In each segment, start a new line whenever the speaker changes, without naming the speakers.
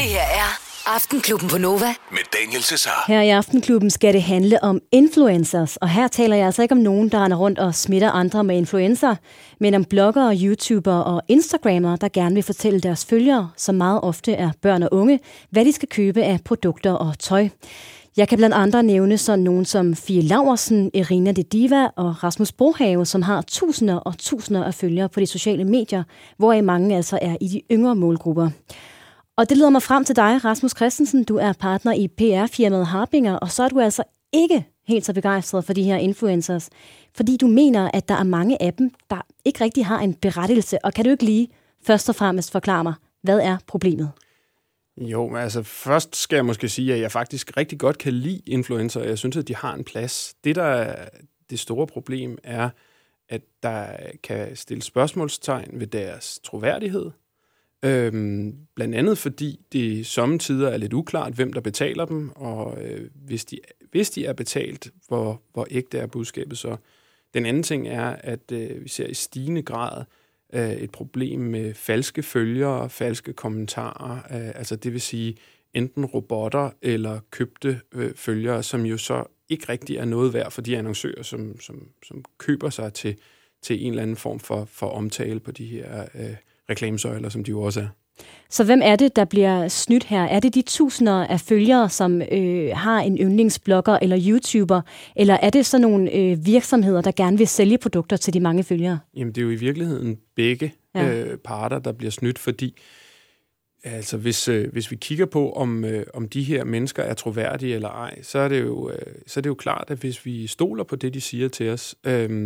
her er Aftenklubben på Nova
med Daniel Cesar.
Her i Aftenklubben skal det handle om influencers, og her taler jeg altså ikke om nogen, der render rundt og smitter andre med influencer, men om bloggere, YouTubere og Instagrammere, der gerne vil fortælle deres følgere, som meget ofte er børn og unge, hvad de skal købe af produkter og tøj. Jeg kan blandt andre nævne sådan nogen som Fie Laursen, Irina de Diva og Rasmus Brohave, som har tusinder og tusinder af følgere på de sociale medier, hvoraf mange altså er i de yngre målgrupper. Og det leder mig frem til dig, Rasmus Christensen. Du er partner i PR-firmaet Harbinger, og så er du altså ikke helt så begejstret for de her influencers, fordi du mener, at der er mange af dem, der ikke rigtig har en berettigelse. Og kan du ikke lige først og fremmest forklare mig, hvad er problemet?
Jo, altså først skal jeg måske sige, at jeg faktisk rigtig godt kan lide influencer. Jeg synes, at de har en plads. Det, der er det store problem, er, at der kan stilles spørgsmålstegn ved deres troværdighed. Blandt andet fordi det sommetider er lidt uklart, hvem der betaler dem, og hvis de er betalt, hvor ægte er budskabet så. Den anden ting er, at vi ser i stigende grad et problem med falske følgere, falske kommentarer, altså det vil sige enten robotter eller købte følgere, som jo så ikke rigtig er noget værd for de annoncører, som køber sig til en eller anden form for omtale på de her reklamesøjler, som de jo også er. Så
hvem er det, der bliver snydt her? Er det de tusinder af følgere, som har en yndlingsblogger eller YouTuber, eller er det sådan nogle virksomheder, der gerne vil sælge produkter til de mange følgere?
Jamen, det er jo i virkeligheden begge parter, der bliver snydt, fordi altså, hvis vi kigger på, om de her mennesker er troværdige eller ej, så er det jo klart, at hvis vi stoler på det, de siger til os,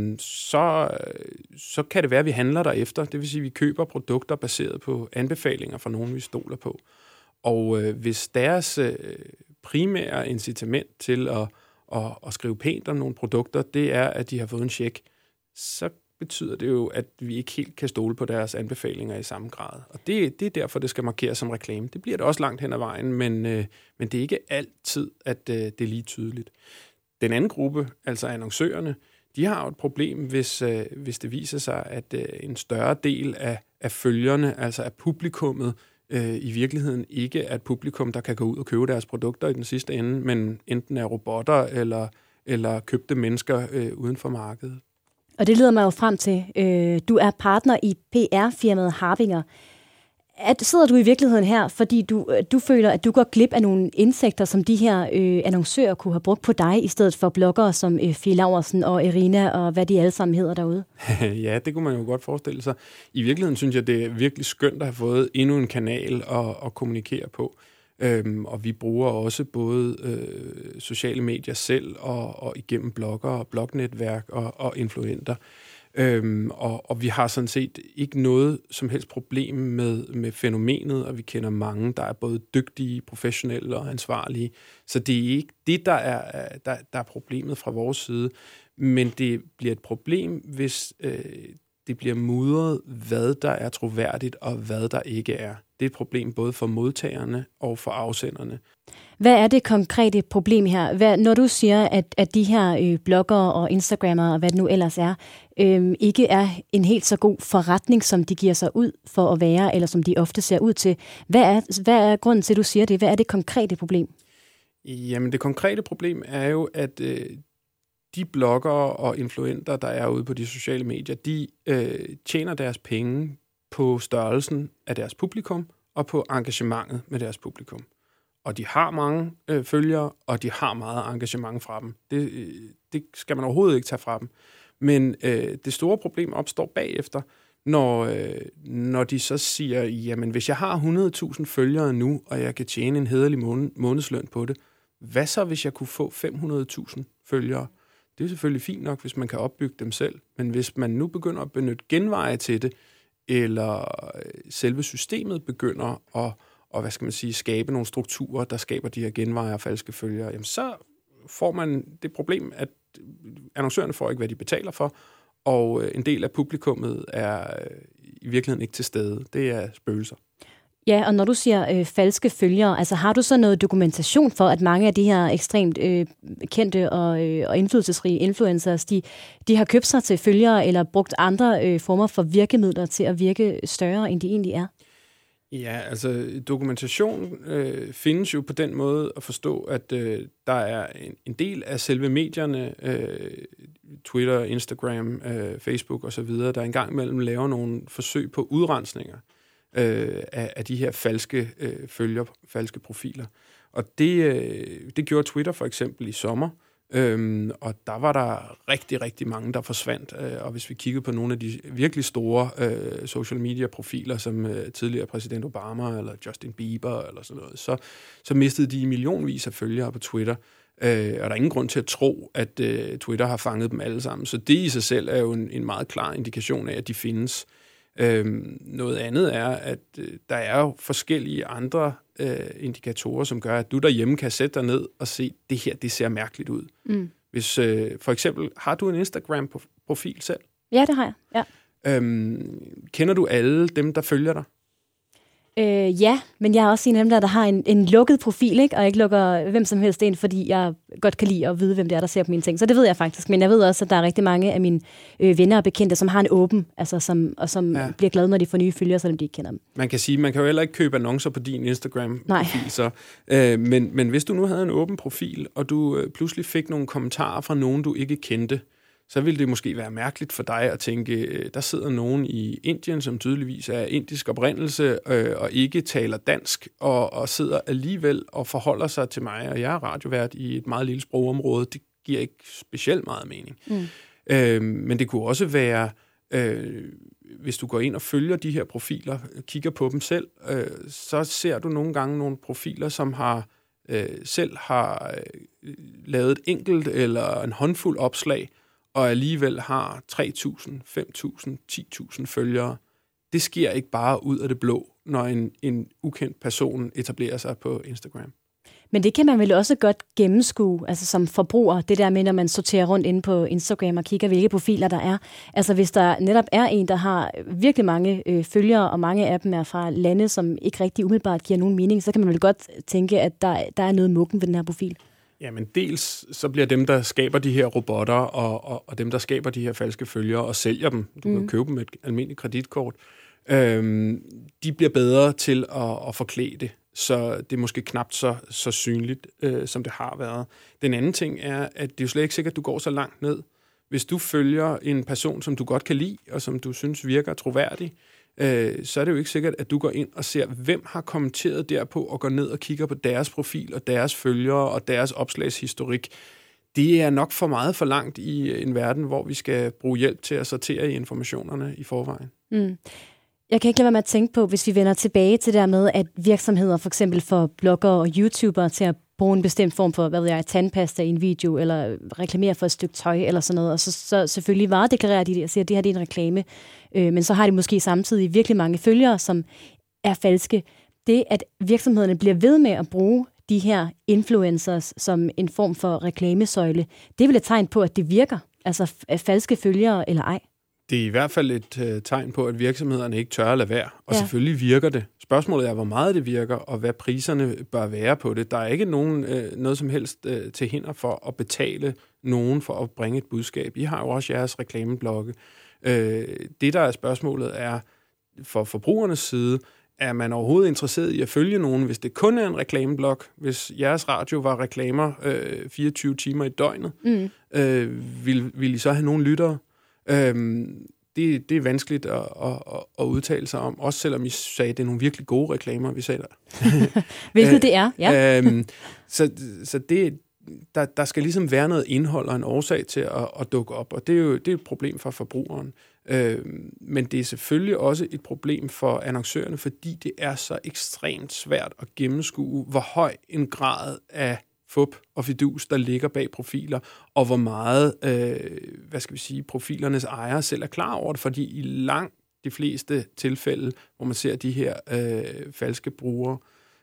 så kan det være, at vi handler derefter. Det vil sige, at vi køber produkter baseret på anbefalinger fra nogen, vi stoler på. Og hvis deres primære incitament til at skrive pænt om nogle produkter, det er, at de har fået en check, så betyder det jo, at vi ikke helt kan stole på deres anbefalinger i samme grad. Og det er derfor, det skal markeres som reklame. Det bliver det også langt hen ad vejen, men det er ikke altid, at det er lige tydeligt. Den anden gruppe, altså annoncørerne, de har jo et problem, hvis det viser sig, at en større del af følgerne, altså af publikummet, i virkeligheden ikke er et publikum, der kan gå ud og købe deres produkter i den sidste ende, men enten er robotter eller købte mennesker uden for markedet.
Og det leder mig jo frem til, du er partner i PR-firmaet Harbinger. Sidder du i virkeligheden her, fordi du føler, at du går glip af nogle indsigter, som de her annoncører kunne have brugt på dig, i stedet for bloggere som Fie Laursen og Irina og hvad de alle sammen hedder derude?
Ja, det kunne man jo godt forestille sig. I virkeligheden synes jeg, det er virkelig skønt at have fået endnu en kanal at kommunikere på. Og vi bruger også både sociale medier selv og igennem blogger og blognetværk og influenter. Og vi har sådan set ikke noget som helst problem med fænomenet, og vi kender mange, der er både dygtige, professionelle og ansvarlige. Så det er ikke det, der er problemet fra vores side. Men det bliver et problem, hvis det bliver mudret, hvad der er troværdigt og hvad der ikke er. Det er et problem både for modtagerne og for afsenderne.
Hvad er det konkrete problem her? Når du siger, at de her bloggere og Instagrammere og hvad det nu ellers er, ikke er en helt så god forretning, som de giver sig ud for at være, eller som de ofte ser ud til. Hvad er grunden til, at du siger det? Hvad er det konkrete problem?
Jamen, det konkrete problem er jo, at de bloggere og influenter, der er ude på de sociale medier, de tjener deres penge på størrelsen af deres publikum og på engagementet med deres publikum. Og de har mange følgere, og de har meget engagement fra dem. Det skal man overhovedet ikke tage fra dem. Men det store problem opstår bagefter, når de så siger, jamen hvis jeg har 100.000 følgere nu, og jeg kan tjene en hæderlig månedsløn på det, hvad så hvis jeg kunne få 500.000 følgere? Det er selvfølgelig fint nok, hvis man kan opbygge dem selv, men hvis man nu begynder at benytte genveje til det, eller selve systemet begynder at skabe nogle strukturer, der skaber de her genveje og falske følgere, jamen så får man det problem, at annoncørerne får ikke, hvad de betaler for, og en del af publikummet er i virkeligheden ikke til stede. Det er spøgelser.
Ja, og når du siger falske følgere, altså har du så noget dokumentation for, at mange af de her ekstremt kendte og indflydelsesrige influencers, de har købt sig til følgere eller brugt andre former for virkemidler til at virke større, end de egentlig er?
Ja, altså dokumentation findes jo på den måde at forstå, at der er en del af selve medierne, Twitter, Instagram, Facebook osv., der engang imellem laver nogle forsøg på udrensninger af de her falske følger, falske profiler. Og det gjorde Twitter for eksempel i sommer, og der var der rigtig, rigtig mange, der forsvandt. Og hvis vi kiggede på nogle af de virkelig store social media profiler, som tidligere præsident Obama eller Justin Bieber eller sådan noget, så mistede de millionvis af følgere på Twitter. Og der er ingen grund til at tro, at Twitter har fanget dem alle sammen. Så det i sig selv er jo en meget klar indikation af, at de findes. Noget andet er, at der er jo forskellige andre indikatorer, som gør, at du derhjemme kan sætte dig ned og se, det her, det ser mærkeligt ud. Hvis for eksempel, har du en Instagram-profil selv?
Ja, det har jeg. Ja.
Kender du alle dem, der følger dig?
Ja, men jeg er også en af dem, der har en lukket profil, ikke? Og ikke lukker hvem som helst ind, fordi jeg godt kan lide at vide, hvem det er, der ser på mine ting. Så det ved jeg faktisk. Men jeg ved også, at der er rigtig mange af mine venner og bekendte, som har en åben, altså som bliver glade, når de får nye følgere, selvom de ikke kender dem. Man kan sige, man kan jo heller ikke købe annoncer på din Instagram-profil. Så, men hvis du nu havde en åben profil, og du pludselig fik nogle kommentarer fra nogen, du ikke kendte, så ville det måske være mærkeligt for dig at tænke, der sidder nogen i Indien, som tydeligvis er indisk oprindelse og ikke taler dansk, og sidder alligevel og forholder sig til mig, og jeg er radiovært i et meget lille sprogområde. Det giver ikke specielt meget mening. Men det kunne også være, hvis du går ind og følger de her profiler, kigger på dem selv, så ser du nogle gange nogle profiler, som selv har lavet et enkelt eller en håndfuld opslag, og alligevel har 3.000, 5.000, 10.000 følgere. Det sker ikke bare ud af det blå, når en ukendt person etablerer sig på Instagram. Men det kan man vel også godt gennemskue, altså som forbruger, det der med, når man sorterer rundt inde på Instagram og kigger, hvilke profiler der er. Altså hvis der netop er en, der har virkelig mange følgere, og mange af dem er fra lande, som ikke rigtig umiddelbart giver nogen mening, så kan man vel godt tænke, at der er noget mukken ved den her profil.
Jamen dels så bliver dem, der skaber de her robotter, og dem, der skaber de her falske følgere og sælger dem, du kan købe dem med et almindeligt kreditkort, de bliver bedre til at forklæde det, så det er måske knapt så synligt, som det har været. Den anden ting er, at det er jo slet ikke sikkert, at du går så langt ned. Hvis du følger en person, som du godt kan lide, og som du synes virker troværdig, så er det jo ikke sikkert, at du går ind og ser, hvem har kommenteret derpå, og går ned og kigger på deres profil, og deres følgere, og deres opslagshistorik. Det er nok for meget for langt i en verden, hvor vi skal bruge hjælp til at sortere i informationerne i forvejen.
Jeg kan ikke lade være med at tænke på, hvis vi vender tilbage til det der med, at virksomheder for eksempel får bloggere og YouTubere til at bruge en bestemt form for, tandpasta i en video, eller reklamere for et stykke tøj, eller sådan noget, og så selvfølgelig varedeklarerer de det og siger, at det her det er en reklame. Men så har de måske samtidig virkelig mange følgere, som er falske. Det, at virksomhederne bliver ved med at bruge de her influencers som en form for reklamesøjle, det er vel et tegn på, at det virker, altså falske følgere eller ej.
Det er i hvert fald et tegn på, at virksomhederne ikke tør at lade være. Og selvfølgelig virker det. Spørgsmålet er, hvor meget det virker, og hvad priserne bør være på det. Der er ikke noget som helst til hinder for at betale nogen for at bringe et budskab. I har jo også jeres reklameblogge. Det, der er spørgsmålet, er for forbrugernes side, er man overhovedet interesseret i at følge nogen, hvis det kun er en reklameblog? Hvis jeres radio var reklamer 24 timer i døgnet, vil I så have nogle lyttere? Det er vanskeligt at udtale sig om, også selvom I sagde, at det er nogle virkelig gode reklamer, vi sagde der.
Hvilket det er, ja.
Så der skal ligesom være noget indhold og en årsag til at dukke op, og det er et problem for forbrugeren. Men det er selvfølgelig også et problem for annoncørerne, fordi det er så ekstremt svært at gennemskue, hvor høj en grad af fup og fidus, der ligger bag profiler, og hvor meget, profilernes ejere selv er klar over det, fordi i langt de fleste tilfælde, hvor man ser de her falske brugere,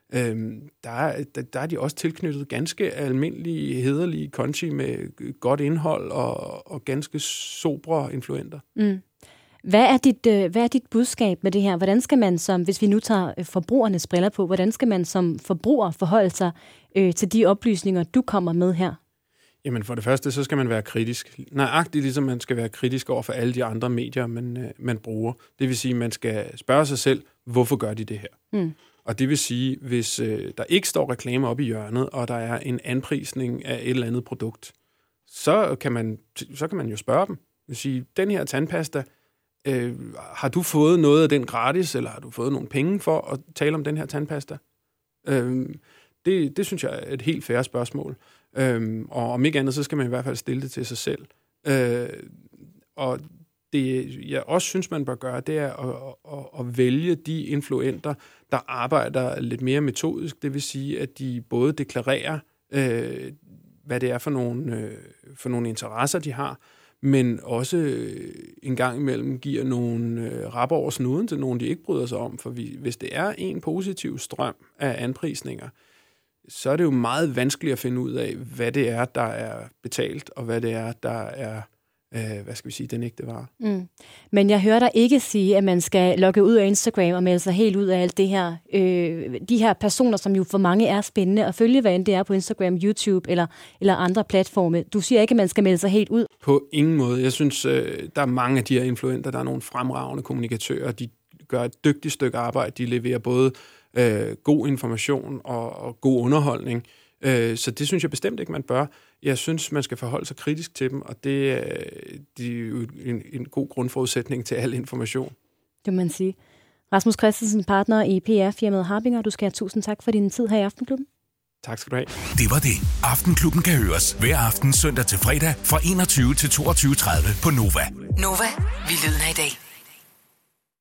der er de også tilknyttet ganske almindelige, hæderlige konti med godt indhold og ganske sobre influenter.
Hvad er dit budskab med det her? Hvordan skal man hvis vi nu tager forbrugernes briller på, hvordan skal man som forbruger forholde sig til de oplysninger, du kommer med her?
Jamen for det første, så skal man være kritisk. Nøjagtigt ligesom man skal være kritisk over for alle de andre medier, man bruger. Det vil sige, at man skal spørge sig selv, hvorfor gør de det her? Mm. Og det vil sige, hvis der ikke står reklame op i hjørnet, og der er en anprisning af et eller andet produkt, så kan man jo spørge dem. Det vil sige, den her tandpasta, har du fået noget af den gratis, eller har du fået nogle penge for at tale om den her tandpasta? Det synes jeg er et helt fair spørgsmål. Og om ikke andet, så skal man i hvert fald stille det til sig selv. Og det, jeg også synes, man bør gøre, det er at vælge de influenter, der arbejder lidt mere metodisk. Det vil sige, at de både deklarerer, hvad det er for nogle interesser, de har, men også en gang imellem giver nogle rap over snuden til nogen, de ikke bryder sig om. For hvis det er en positiv strøm af anprisninger, så er det jo meget vanskeligt at finde ud af, hvad det er, der er betalt, og hvad det er, der er, den ægte vare. Mm.
Men jeg hører dig ikke sige, at man skal logge ud af Instagram og melde sig helt ud af alt det her. De her personer, som jo for mange er spændende at følge, hvad end det er på Instagram, YouTube eller andre platforme. Du siger ikke, at man skal melde sig helt ud?
På ingen måde. Jeg synes, der er mange af de her influenter, der er nogle fremragende kommunikatører. De gør et dygtigt stykke arbejde. De leverer både god information og god underholdning. Så det synes jeg bestemt ikke, man bør. Jeg synes, man skal forholde sig kritisk til dem, og det er jo en god grundforudsætning til al information.
Det må man sige. Rasmus Christensen, partner i PR-firmaet Harbinger. Du skal have tusind tak for din tid her i Aftenklubben.
Tak skal du have.
Det var det. Aftenklubben kan høres hver aften søndag til fredag fra 21 til 22.30 på Nova.
Nova, vi lyder i dag.